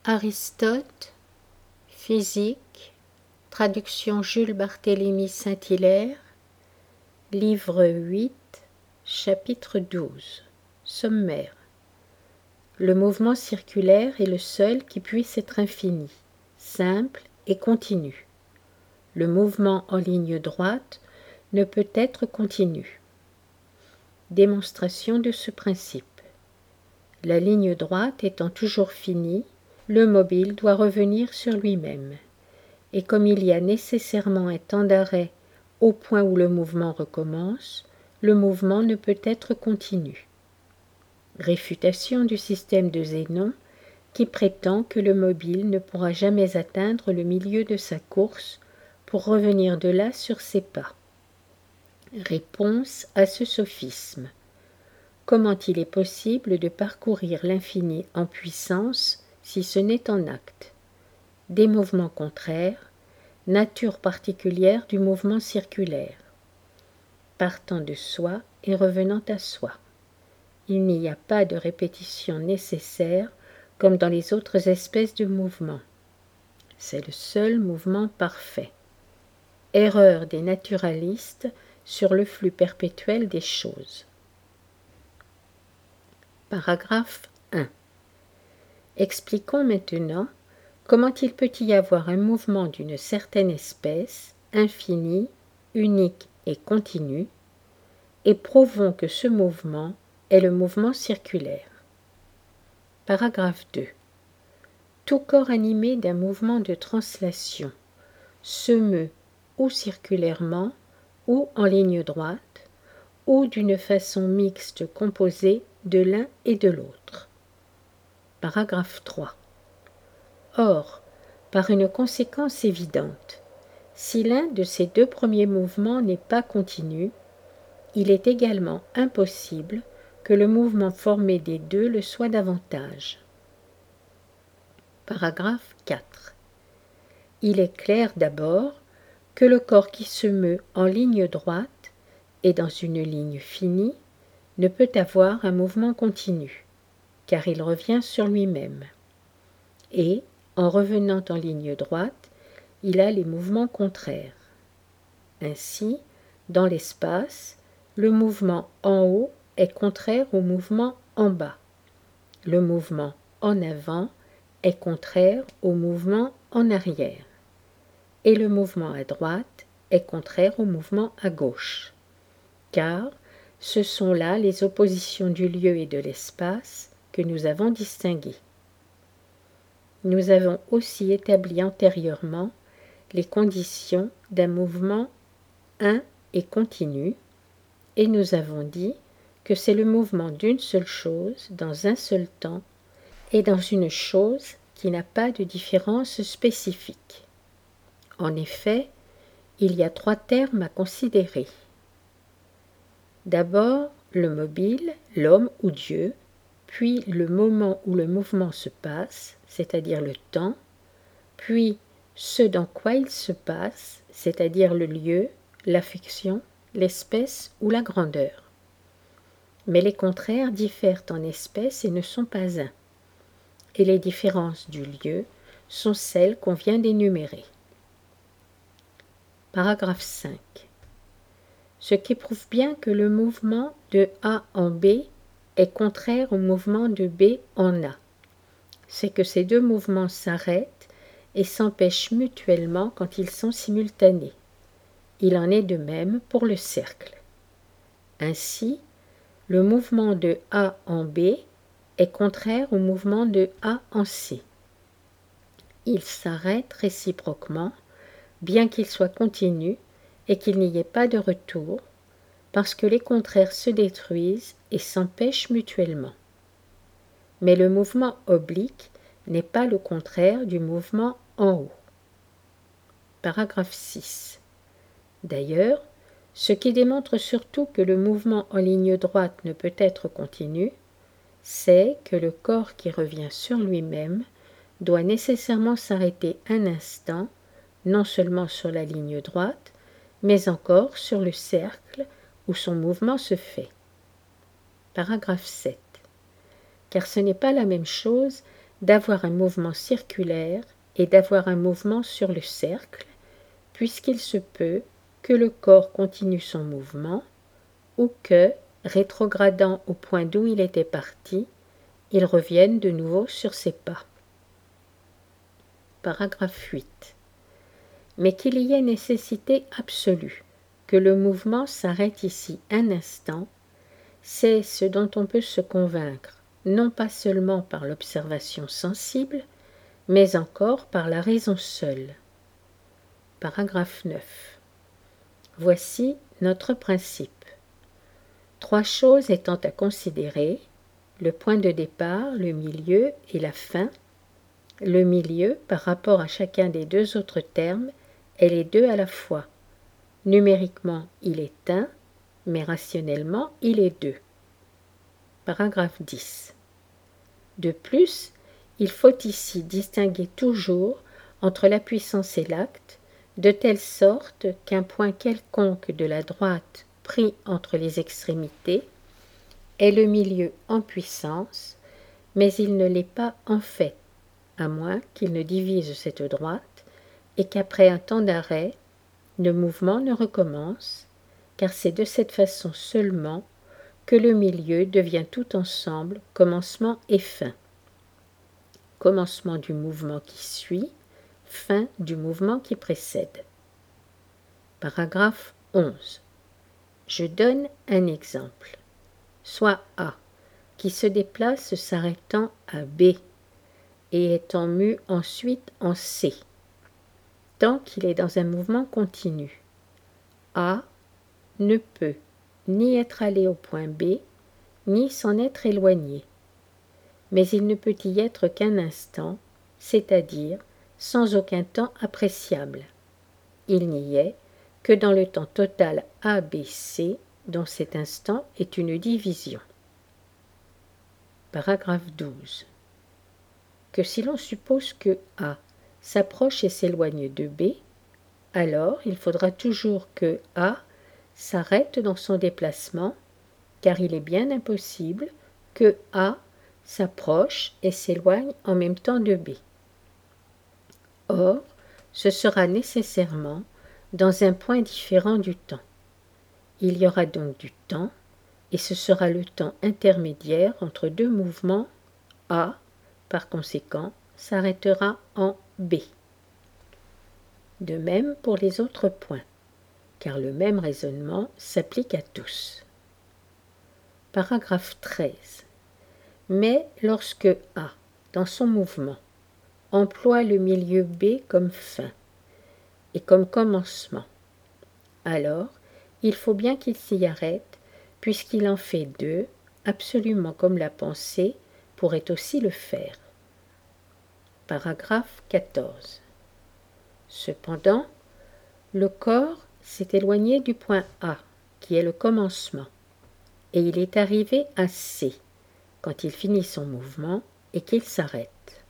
Aristote, Physique, traduction Jules Barthélemy Saint-Hilaire, livre 8, chapitre 12. Sommaire. Le mouvement circulaire est le seul qui puisse être infini, simple et continu. Le mouvement en ligne droite ne peut être continu. Démonstration de ce principe. La ligne droite étant toujours finie, le mobile doit revenir sur lui-même. Et comme il y a nécessairement un temps d'arrêt au point où le mouvement recommence, le mouvement ne peut être continu. Réfutation du système de Zénon qui prétend que le mobile ne pourra jamais atteindre le milieu de sa course pour revenir de là sur ses pas. Réponse à ce sophisme. Comment il est possible de parcourir l'infini en puissance si ce n'est en acte? Des mouvements contraires, nature particulière du mouvement circulaire. Partant de soi et revenant à soi. Il n'y a pas de répétition nécessaire comme dans les autres espèces de mouvements. C'est le seul mouvement parfait. Erreur des naturalistes sur le flux perpétuel des choses. Paragraphe 1. Expliquons maintenant comment il peut y avoir un mouvement d'une certaine espèce, infini, unique et continu, et prouvons que ce mouvement est le mouvement circulaire. Paragraphe 2. Tout corps animé d'un mouvement de translation se meut ou circulairement, ou en ligne droite, ou d'une façon mixte composée de l'un et de l'autre. Paragraphe 3. Or, par une conséquence évidente, si l'un de ces deux premiers mouvements n'est pas continu, il est également impossible que le mouvement formé des deux le soit davantage. Paragraphe 4. Il est clair d'abord que le corps qui se meut en ligne droite et dans une ligne finie ne peut avoir un mouvement continu, car il revient sur lui-même. Et, en revenant en ligne droite, il a les mouvements contraires. Ainsi, dans l'espace, le mouvement en haut est contraire au mouvement en bas. Le mouvement en avant est contraire au mouvement en arrière. Et le mouvement à droite est contraire au mouvement à gauche. Car ce sont là les oppositions du lieu et de l'espace que nous avons distinguées. Nous avons aussi établi antérieurement les conditions d'un mouvement un et continu, et nous avons dit que c'est le mouvement d'une seule chose dans un seul temps et dans une chose qui n'a pas de différence spécifique. En effet, il y a trois termes à considérer. D'abord, le mobile, l'homme ou Dieu, puis le moment où le mouvement se passe, c'est-à-dire le temps, puis ce dans quoi il se passe, c'est-à-dire le lieu, l'affection, l'espèce ou la grandeur. Mais les contraires diffèrent en espèce et ne sont pas un. Et les différences du lieu sont celles qu'on vient d'énumérer. Paragraphe 5. Ce qui prouve bien que le mouvement de A en B est contraire au mouvement de B en A, c'est que ces deux mouvements s'arrêtent et s'empêchent mutuellement quand ils sont simultanés. Il en est de même pour le cercle. Ainsi, le mouvement de A en B est contraire au mouvement de A en C. Ils s'arrêtent réciproquement, bien qu'ils soient continus et qu'il n'y ait pas de retour, parce que les contraires se détruisent et s'empêchent mutuellement. Mais le mouvement oblique n'est pas le contraire du mouvement en haut. Paragraphe 6. D'ailleurs, ce qui démontre surtout que le mouvement en ligne droite ne peut être continu, c'est que le corps qui revient sur lui-même doit nécessairement s'arrêter un instant, non seulement sur la ligne droite, mais encore sur le cercle où son mouvement se fait. Paragraphe 7. Car ce n'est pas la même chose d'avoir un mouvement circulaire et d'avoir un mouvement sur le cercle, puisqu'il se peut que le corps continue son mouvement ou que, rétrogradant au point d'où il était parti, il revienne de nouveau sur ses pas. Paragraphe 8. Mais qu'il y ait nécessité absolue que le mouvement s'arrête ici un instant, c'est ce dont on peut se convaincre, non pas seulement par l'observation sensible, mais encore par la raison seule. Paragraphe 9. Voici notre principe. 3 choses étant à considérer, le point de départ, le milieu et la fin. Le milieu, par rapport à chacun des 2 autres termes, est les 2 à la fois. Numériquement, il est 1, mais rationnellement, il est 2. Paragraphe 10. De plus, il faut ici distinguer toujours entre la puissance et l'acte, de telle sorte qu'un point quelconque de la droite pris entre les extrémités est le milieu en puissance, mais il ne l'est pas en fait, à moins qu'il ne divise cette droite et qu'après un temps d'arrêt, le mouvement ne recommence, car c'est de cette façon seulement que le milieu devient tout ensemble commencement et fin. Commencement du mouvement qui suit, fin du mouvement qui précède. Paragraphe 11. Je donne un exemple. Soit A, qui se déplace s'arrêtant à B et étant mu ensuite en C, tant qu'il est dans un mouvement continu. A ne peut ni être allé au point B, ni s'en être éloigné. Mais il ne peut y être qu'un instant, c'est-à-dire sans aucun temps appréciable. Il n'y est que dans le temps total ABC, dont cet instant est une division. Paragraphe 12. Que si l'on suppose que A s'approche et s'éloigne de B, alors il faudra toujours que A s'arrête dans son déplacement, car il est bien impossible que A s'approche et s'éloigne en même temps de B. Or, ce sera nécessairement dans un point différent du temps. Il y aura donc du temps, et ce sera le temps intermédiaire entre 2 mouvements. A, par conséquent, s'arrêtera en B. De même pour les autres points, car le même raisonnement s'applique à tous. Paragraphe 13. Mais lorsque A, dans son mouvement, emploie le milieu B comme fin et comme commencement, alors il faut bien qu'il s'y arrête, puisqu'il en fait 2, absolument comme la pensée pourrait aussi le faire. Paragraphe 14. Cependant, le corps s'est éloigné du point A, qui est le commencement, et il est arrivé à C, quand il finit son mouvement et qu'il s'arrête.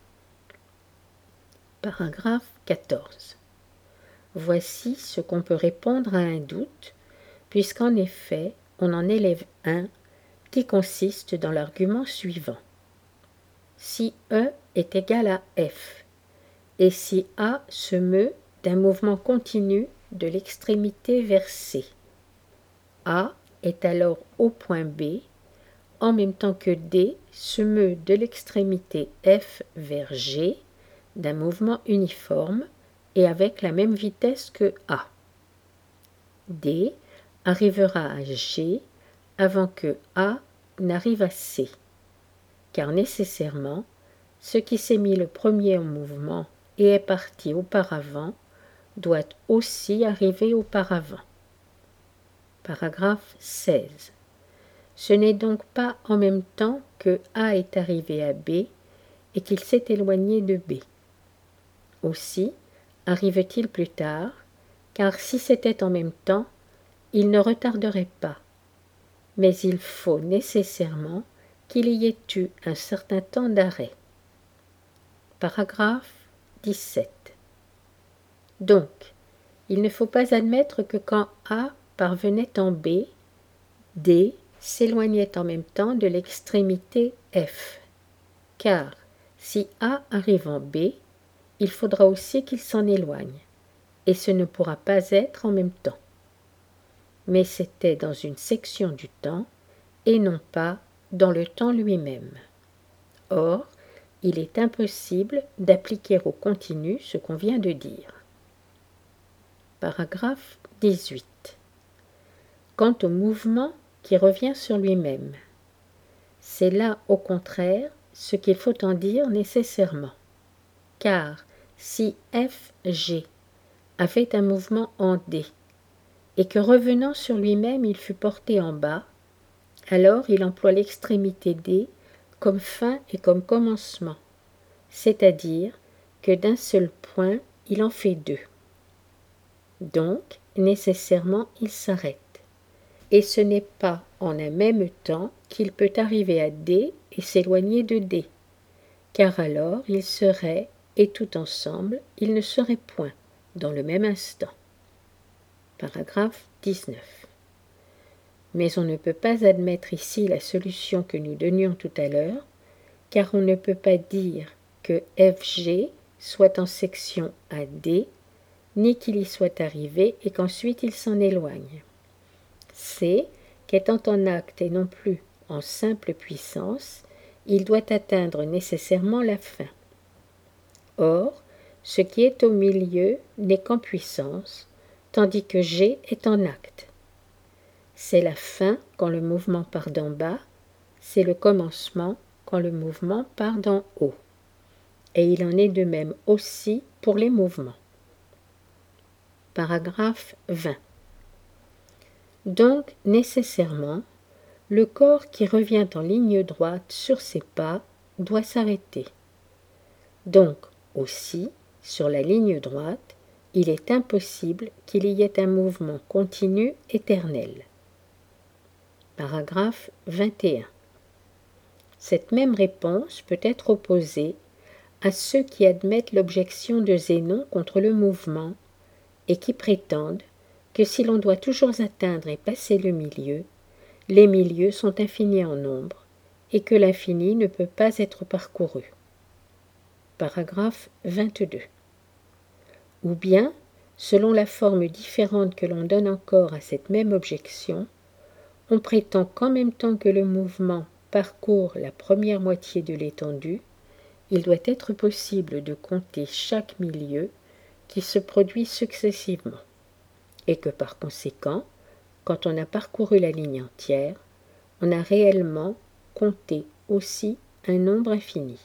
Paragraphe 14. Voici ce qu'on peut répondre à un doute, puisqu'en effet, on en élève un qui consiste dans l'argument suivant. Si E est égal à F, et si A se meut d'un mouvement continu de l'extrémité vers C, A est alors au point B, en même temps que D se meut de l'extrémité F vers G d'un mouvement uniforme et avec la même vitesse que A. D arrivera à G avant que A n'arrive à C, car nécessairement, ce qui s'est mis le premier en mouvement et est parti auparavant doit aussi arriver auparavant. Paragraphe 16. Ce n'est donc pas en même temps que A est arrivé à B et qu'il s'est éloigné de B. Aussi arrive-t-il plus tard, car si c'était en même temps, il ne retarderait pas. Mais il faut nécessairement qu'il y ait eu un certain temps d'arrêt. Paragraphe 17. Donc, il ne faut pas admettre que quand A parvenait en B, D s'éloignait en même temps de l'extrémité F, car Si A arrive en B, il faudra aussi qu'il s'en éloigne, et ce ne pourra pas être en même temps. Mais c'était dans une section du temps, et non pas dans le temps lui-même. Or, il est impossible d'appliquer au continu ce qu'on vient de dire. Paragraphe 18. Quant au mouvement qui revient sur lui-même, c'est là, au contraire, ce qu'il faut en dire nécessairement. Car si FG avait un mouvement en D, et que revenant sur lui-même il fut porté en bas, alors il emploie l'extrémité D comme fin et comme commencement, c'est-à-dire que d'un seul point il en fait deux. Donc, nécessairement, il s'arrête. Et ce n'est pas en un même temps qu'il peut arriver à D et s'éloigner de D, car alors il serait, et tout ensemble, il ne serait point, dans le même instant. Paragraphe 19. Mais on ne peut pas admettre ici la solution que nous donnions tout à l'heure, car on ne peut pas dire que FG soit en section à D, ni qu'il y soit arrivé et qu'ensuite il s'en éloigne. C, qu'étant en acte et non plus en simple puissance, il doit atteindre nécessairement la fin. Or, ce qui est au milieu n'est qu'en puissance, tandis que G est en acte. C'est la fin quand le mouvement part d'en bas, c'est le commencement quand le mouvement part d'en haut. Et il en est de même aussi pour les mouvements. Paragraphe 20. Donc, nécessairement, le corps qui revient en ligne droite sur ses pas doit s'arrêter. Donc, aussi, sur la ligne droite, il est impossible qu'il y ait un mouvement continu éternel. Paragraphe 21. Cette même réponse peut être opposée à ceux qui admettent l'objection de Zénon contre le mouvement et qui prétendent que si l'on doit toujours atteindre et passer le milieu, les milieux sont infinis en nombre et que l'infini ne peut pas être parcouru. Paragraphe 22. Ou bien, selon la forme différente que l'on donne encore à cette même objection, on prétend qu'en même temps que le mouvement parcourt la première moitié de l'étendue, il doit être possible de compter chaque milieu qui se produit successivement, et que par conséquent, quand on a parcouru la ligne entière, on a réellement compté aussi un nombre infini.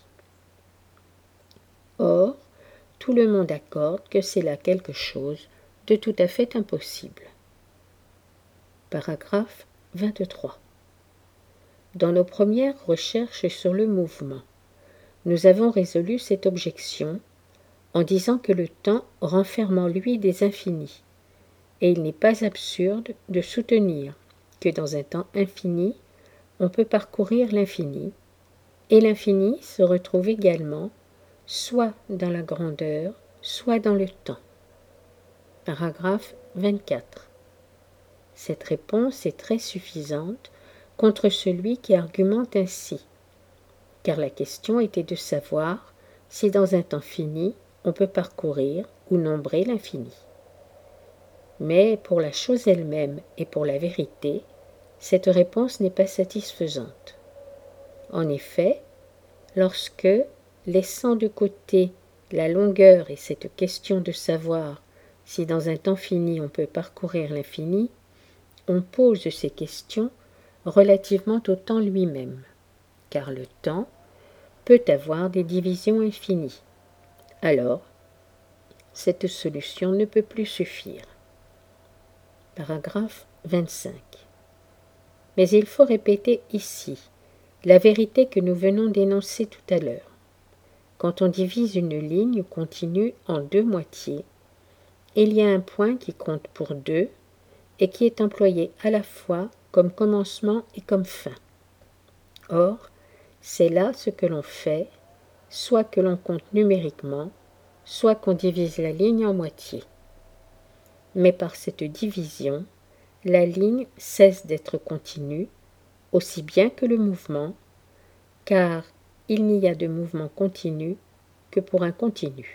Or, tout le monde accorde que c'est là quelque chose de tout à fait impossible. Paragraphe 23. Dans nos premières recherches sur le mouvement, nous avons résolu cette objection en disant que le temps renferme en lui des infinis, et il n'est pas absurde de soutenir que dans un temps infini, on peut parcourir l'infini, et l'infini se retrouve également soit dans la grandeur, soit dans le temps. Paragraphe 24. Cette réponse est très suffisante contre celui qui argumente ainsi, car la question était de savoir si dans un temps fini, on peut parcourir ou nombrer l'infini. Mais pour la chose elle-même et pour la vérité, cette réponse n'est pas satisfaisante. En effet, lorsque, laissant de côté la longueur et cette question de savoir si dans un temps fini on peut parcourir l'infini, on pose ces questions relativement au temps lui-même, car le temps peut avoir des divisions infinies. Alors, cette solution ne peut plus suffire. Paragraphe 25. Mais il faut répéter ici la vérité que nous venons d'énoncer tout à l'heure. Quand on divise une ligne continue en deux moitiés, il y a un point qui compte pour deux et qui est employé à la fois comme commencement et comme fin. Or, c'est là ce que l'on fait, soit que l'on compte numériquement, soit qu'on divise la ligne en moitié. Mais par cette division, la ligne cesse d'être continue, aussi bien que le mouvement, car il n'y a de mouvement continu que pour un continu.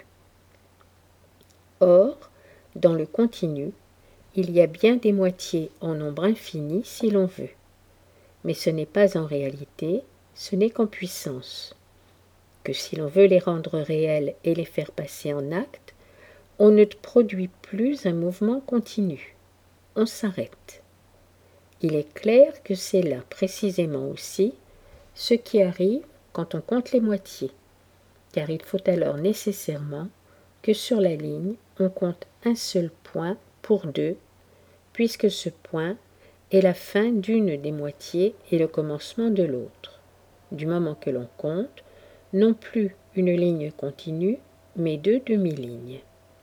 Or, dans le continu, il y a bien des moitiés en nombre infini si l'on veut, mais ce n'est pas en réalité, ce n'est qu'en puissance, que si l'on veut les rendre réels et les faire passer en acte, on ne produit plus un mouvement continu, on s'arrête. Il est clair que c'est là précisément aussi ce qui arrive quand on compte les moitiés, car il faut alors nécessairement que sur la ligne on compte un seul point pour deux, puisque ce point est la fin d'une des moitiés et le commencement de l'autre, du moment que l'on compte non plus une ligne continue, mais deux demi-lignes.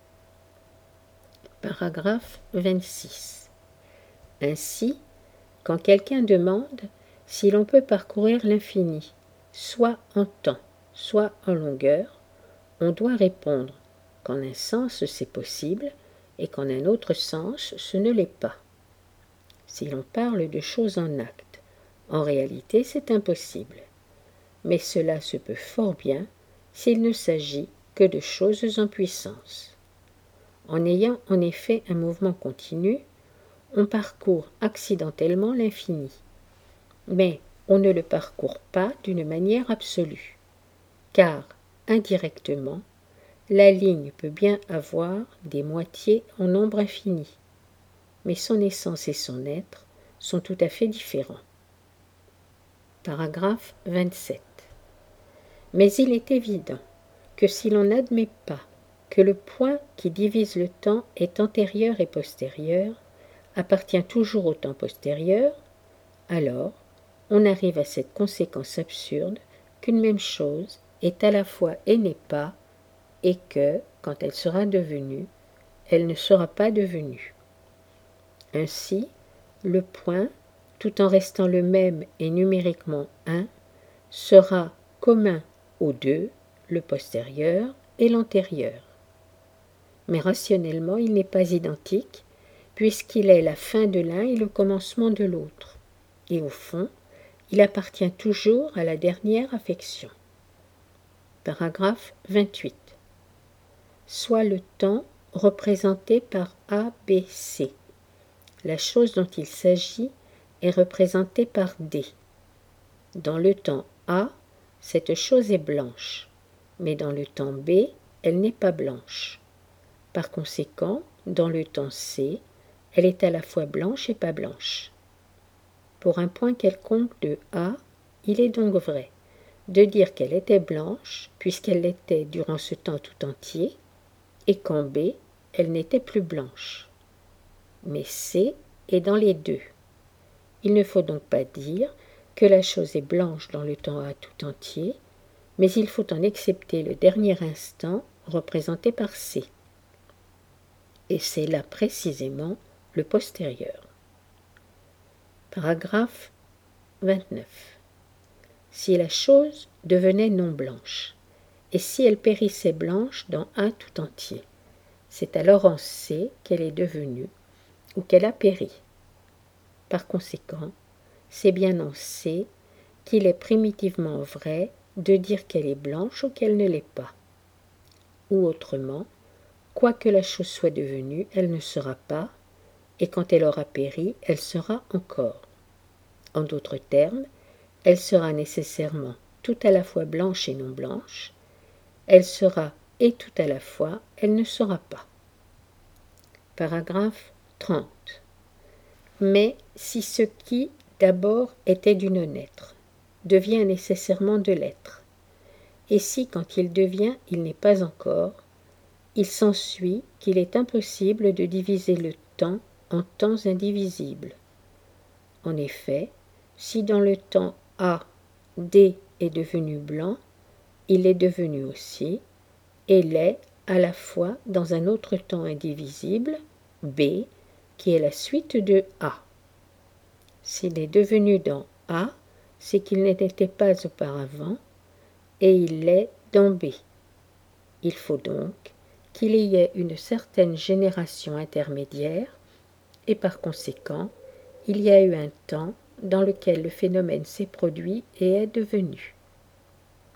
Paragraphe 26. Ainsi, quand quelqu'un demande si l'on peut parcourir l'infini, soit en temps, soit en longueur, on doit répondre qu'en un sens c'est possible et qu'en un autre sens ce ne l'est pas. Si l'on parle de choses en acte, en réalité c'est impossible, mais cela se peut fort bien s'il ne s'agit que de choses en puissance. En ayant en effet un mouvement continu, on parcourt accidentellement l'infini, mais on ne le parcourt pas d'une manière absolue, car, indirectement, la ligne peut bien avoir des moitiés en nombre infini, mais son essence et son être sont tout à fait différents. Paragraphe 27. Mais il est évident que si l'on n'admet pas que le point qui divise le temps est antérieur et postérieur, appartient toujours au temps postérieur, alors on arrive à cette conséquence absurde qu'une même chose est à la fois et n'est pas, et que, quand elle sera devenue, elle ne sera pas devenue. Ainsi, le point, tout en restant le même et numériquement 1, sera commun aux deux, le postérieur et l'antérieur. Mais rationnellement, il n'est pas identique, puisqu'il est la fin de l'un et le commencement de l'autre. Et au fond, il appartient toujours à la dernière affection. Paragraphe 28. Soit le temps représenté par A, B, C. La chose dont il s'agit est représentée par D. Dans le temps A, cette chose est blanche, mais dans le temps B, elle n'est pas blanche. Par conséquent, dans le temps C, elle est à la fois blanche et pas blanche. Pour un point quelconque de A, il est donc vrai de dire qu'elle était blanche, puisqu'elle l'était durant ce temps tout entier, et qu'en B, elle n'était plus blanche. Mais C est dans les deux. Il ne faut donc pas dire que la chose est blanche dans le temps A tout entier, mais il faut en excepter le dernier instant représenté par C. Et c'est là précisément le postérieur. Paragraphe 29. Si la chose devenait non blanche, et si elle périssait blanche dans A tout entier, c'est alors en C qu'elle est devenue, ou qu'elle a péri. Par conséquent, c'est bien en C qu'il est primitivement vrai de dire qu'elle est blanche ou qu'elle ne l'est pas. Ou autrement, quoi que la chose soit devenue, elle ne sera pas, et quand elle aura péri, elle sera encore. En d'autres termes, elle sera nécessairement tout à la fois blanche et non blanche, elle sera et tout à la fois, elle ne sera pas. Paragraphe 30. Mais si ce qui, d'abord, était du non-être, devient nécessairement de l'être, et si, quand il devient, il n'est pas encore, il s'ensuit qu'il est impossible de diviser le temps en temps indivisibles. En effet, si dans le temps A, D est devenu blanc, il est devenu aussi, et l'est à la fois dans un autre temps indivisible, B, qui est la suite de A. S'il est devenu dans A, c'est qu'il n'était pas auparavant, et il l'est dans B. Il faut donc qu'il y ait une certaine génération intermédiaire, et par conséquent, il y a eu un temps dans lequel le phénomène s'est produit et est devenu.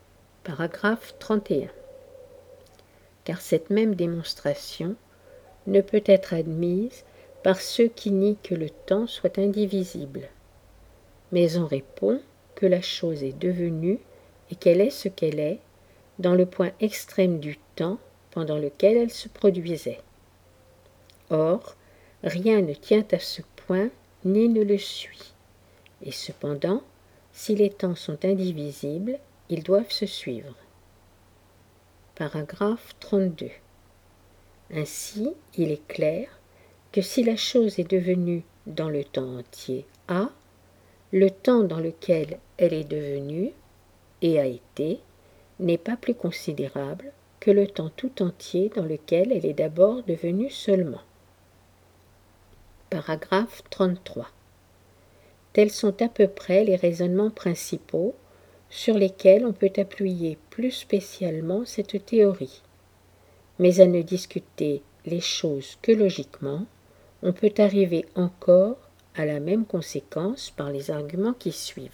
Paragraphe 31. Car cette même démonstration ne peut être admise par ceux qui nient que le temps soit indivisible. Mais on répond que la chose est devenue et qu'elle est ce qu'elle est dans le point extrême du temps pendant lequel elle se produisait. Or, rien ne tient à ce point ni ne le suit. Et cependant, si les temps sont indivisibles, ils doivent se suivre. Paragraphe 32. Ainsi, il est clair que si la chose est devenue dans le temps entier A, le temps dans lequel elle est devenue et a été n'est pas plus considérable que le temps tout entier dans lequel elle est d'abord devenue seulement. Paragraphe 33. Tels sont à peu près les raisonnements principaux sur lesquels on peut appuyer plus spécialement cette théorie. Mais à ne discuter les choses que logiquement, on peut arriver encore à la même conséquence par les arguments qui suivent.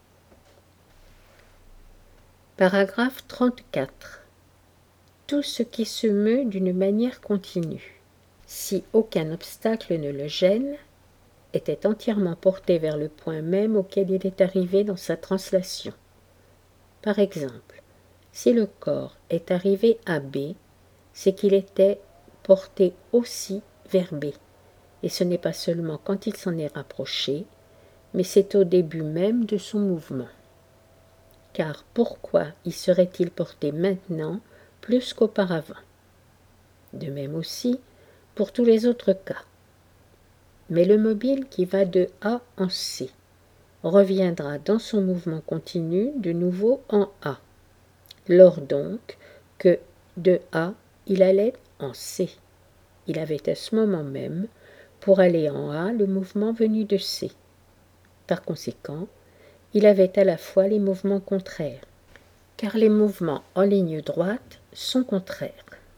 Paragraphe 34. Tout ce qui se meut d'une manière continue, si aucun obstacle ne le gêne, était entièrement porté vers le point même auquel il est arrivé dans sa translation. Par exemple, si le corps est arrivé à B, c'est qu'il était porté aussi vers B, et ce n'est pas seulement quand il s'en est rapproché, mais c'est au début même de son mouvement. Car pourquoi y serait-il porté maintenant plus qu'auparavant? De même aussi pour tous les autres cas. Mais le mobile qui va de A en C reviendra dans son mouvement continu de nouveau en A, lors donc que de A il allait en C. Il avait à ce moment même, pour aller en A, le mouvement venu de C. Par conséquent, il avait à la fois les mouvements contraires, car les mouvements en ligne droite sont contraires.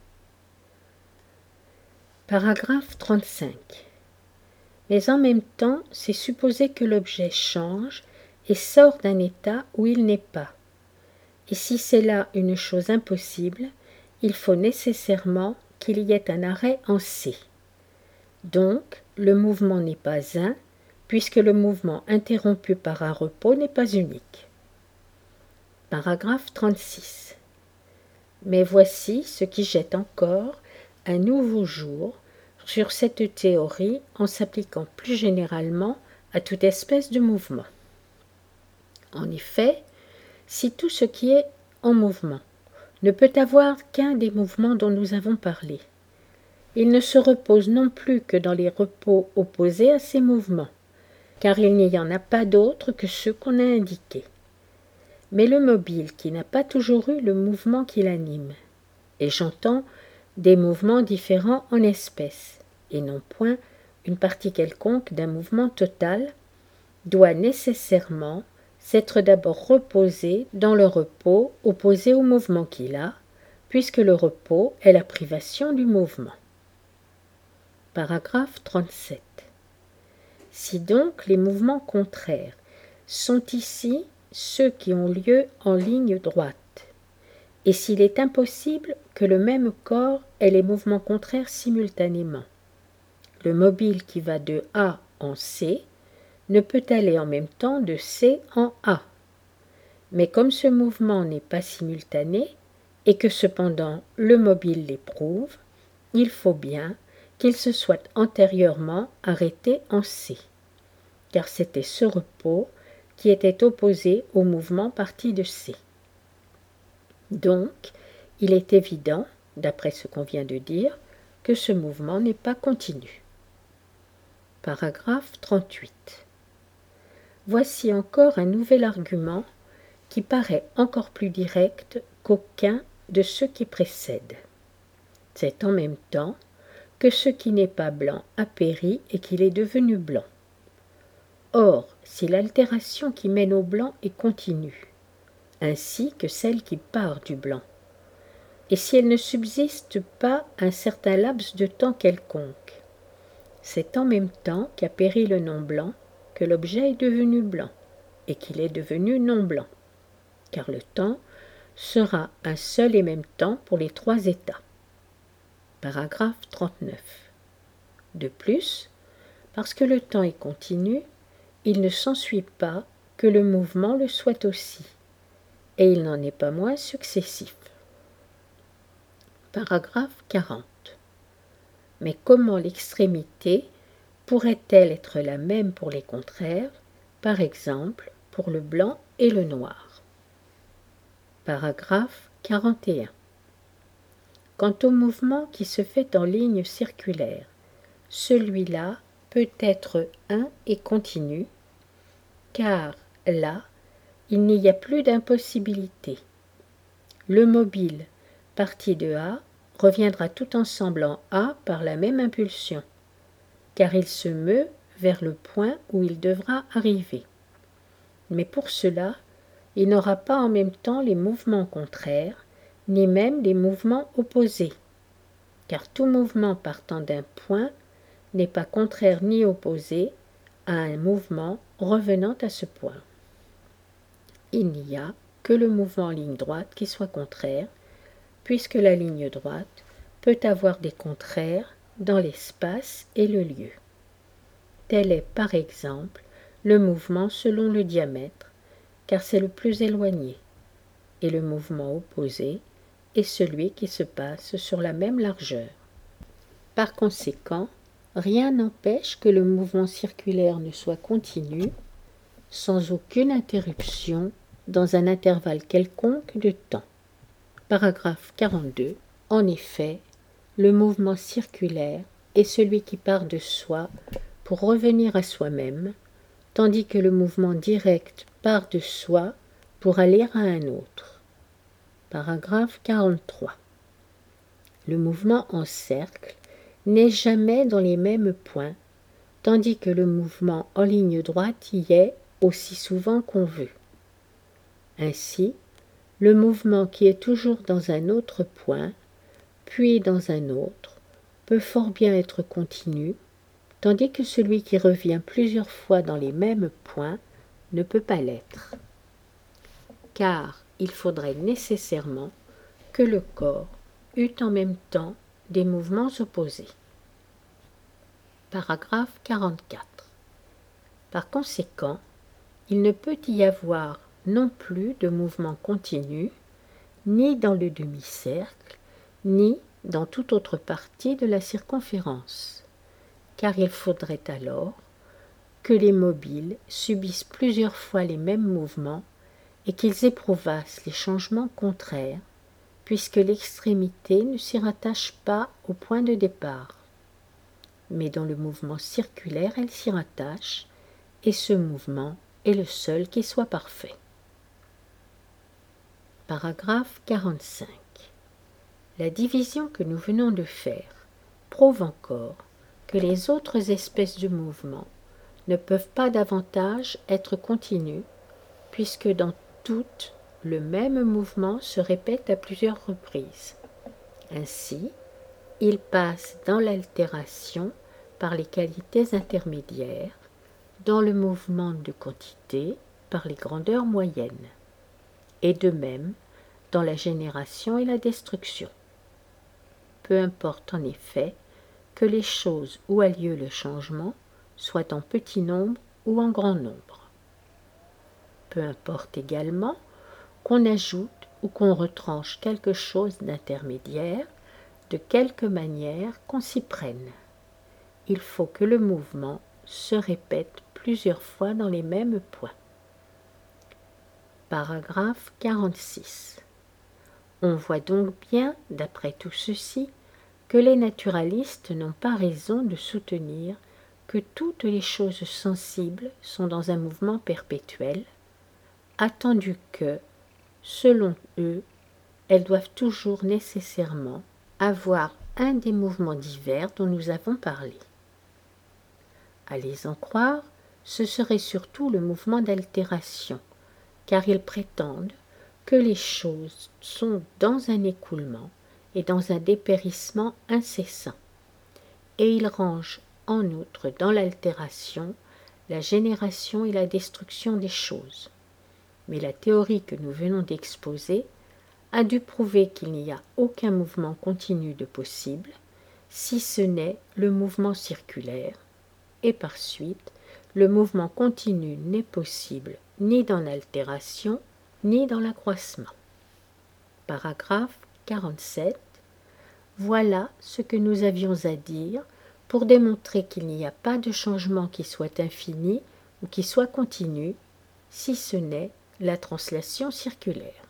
Paragraphe 35. Mais en même temps, c'est supposer que l'objet change et sort d'un état où il n'est pas. Et si c'est là une chose impossible, il faut nécessairement qu'il y ait un arrêt en C. Donc, le mouvement n'est pas un, puisque le mouvement interrompu par un repos n'est pas unique. Paragraphe 36. Mais voici ce qui jette encore un nouveau jour sur cette théorie en s'appliquant plus généralement à toute espèce de mouvement. En effet, si tout ce qui est en mouvement ne peut avoir qu'un des mouvements dont nous avons parlé, il ne se repose non plus que dans les repos opposés à ces mouvements, car il n'y en a pas d'autres que ceux qu'on a indiqués. Mais le mobile qui n'a pas toujours eu le mouvement qui l'anime, et j'entends des mouvements différents en espèces, et non point une partie quelconque d'un mouvement total, doit nécessairement s'être d'abord reposé dans le repos opposé au mouvement qu'il a, puisque le repos est la privation du mouvement. Paragraphe 37. Si donc les mouvements contraires sont ici ceux qui ont lieu en ligne droite, et s'il est impossible que le même corps ait les mouvements contraires simultanément, le mobile qui va de A en C ne peut aller en même temps de C en A. Mais comme ce mouvement n'est pas simultané, et que cependant le mobile l'éprouve, il faut bien qu'il se soit antérieurement arrêté en C, car c'était ce repos qui était opposé au mouvement parti de C. Donc, il est évident, d'après ce qu'on vient de dire, que ce mouvement n'est pas continu. Paragraphe 38. Voici encore un nouvel argument qui paraît encore plus direct qu'aucun de ceux qui précèdent. C'est en même temps que ce qui n'est pas blanc a péri et qu'il est devenu blanc. Or, si l'altération qui mène au blanc est continue, ainsi que celle qui part du blanc, et si elle ne subsiste pas un certain laps de temps quelconque, c'est en même temps qu'a péri le non-blanc que l'objet est devenu blanc, et qu'il est devenu non-blanc, car le temps sera un seul et même temps pour les trois états. Paragraphe 39. De plus, parce que le temps est continu, il ne s'ensuit pas que le mouvement le soit aussi, et il n'en est pas moins successif. Paragraphe 40. Mais comment l'extrémité pourrait-elle être la même pour les contraires, par exemple pour le blanc et le noir? Paragraphe 41. Quant au mouvement qui se fait en ligne circulaire, celui-là peut être un et continu, car là, il n'y a plus d'impossibilité. Le mobile, parti de A, reviendra tout ensemble en A par la même impulsion, car il se meut vers le point où il devra arriver. Mais pour cela, il n'aura pas en même temps les mouvements contraires, ni même les mouvements opposés, car tout mouvement partant d'un point n'est pas contraire ni opposé à un mouvement revenant à ce point. Il n'y a que le mouvement en ligne droite qui soit contraire, puisque la ligne droite peut avoir des contraires dans l'espace et le lieu. Tel est par exemple le mouvement selon le diamètre, car c'est le plus éloigné, et le mouvement opposé est celui qui se passe sur la même largeur. Par conséquent, rien n'empêche que le mouvement circulaire ne soit continu, sans aucune interruption, dans un intervalle quelconque de temps. Paragraphe 42. En effet, le mouvement circulaire est celui qui part de soi pour revenir à soi-même, tandis que le mouvement direct part de soi pour aller à un autre. Paragraphe 43. Le mouvement en cercle n'est jamais dans les mêmes points, tandis que le mouvement en ligne droite y est aussi souvent qu'on veut. Ainsi, le mouvement qui est toujours dans un autre point, puis dans un autre, peut fort bien être continu, tandis que celui qui revient plusieurs fois dans les mêmes points ne peut pas l'être. Car il faudrait nécessairement que le corps eût en même temps des mouvements opposés. Paragraphe 44. Par conséquent, il ne peut y avoir non plus de mouvement continu, ni dans le demi-cercle, ni dans toute autre partie de la circonférence, car il faudrait alors que les mobiles subissent plusieurs fois les mêmes mouvements et qu'ils éprouvassent les changements contraires, puisque l'extrémité ne s'y rattache pas au point de départ. Mais dans le mouvement circulaire, elle s'y rattache, et ce mouvement est le seul qui soit parfait. Paragraphe 45. La division que nous venons de faire prouve encore que les autres espèces de mouvements ne peuvent pas davantage être continues, puisque dans toutes, le même mouvement se répète à plusieurs reprises. Ainsi, il passe dans l'altération par les qualités intermédiaires, dans le mouvement de quantité par les grandeurs moyennes, et de même dans la génération et la destruction. Peu importe en effet que les choses où a lieu le changement soient en petit nombre ou en grand nombre. Peu importe également qu'on ajoute ou qu'on retranche quelque chose d'intermédiaire, de quelque manière qu'on s'y prenne. Il faut que le mouvement se répète plusieurs fois dans les mêmes points. Paragraphe 46. On voit donc bien, d'après tout ceci, que les naturalistes n'ont pas raison de soutenir que toutes les choses sensibles sont dans un mouvement perpétuel, attendu que, selon eux, elles doivent toujours nécessairement avoir un des mouvements divers dont nous avons parlé. À les en croire, ce serait surtout le mouvement d'altération, car ils prétendent que les choses sont dans un écoulement et dans un dépérissement incessant, et ils rangent en outre dans l'altération la génération et la destruction des choses. Mais la théorie que nous venons d'exposer a dû prouver qu'il n'y a aucun mouvement continu de possible, si ce n'est le mouvement circulaire, et par suite, le mouvement continu n'est possible ni dans l'altération, ni dans l'accroissement. Paragraphe 47. Voilà ce que nous avions à dire pour démontrer qu'il n'y a pas de changement qui soit infini ou qui soit continu, si ce n'est la translation circulaire.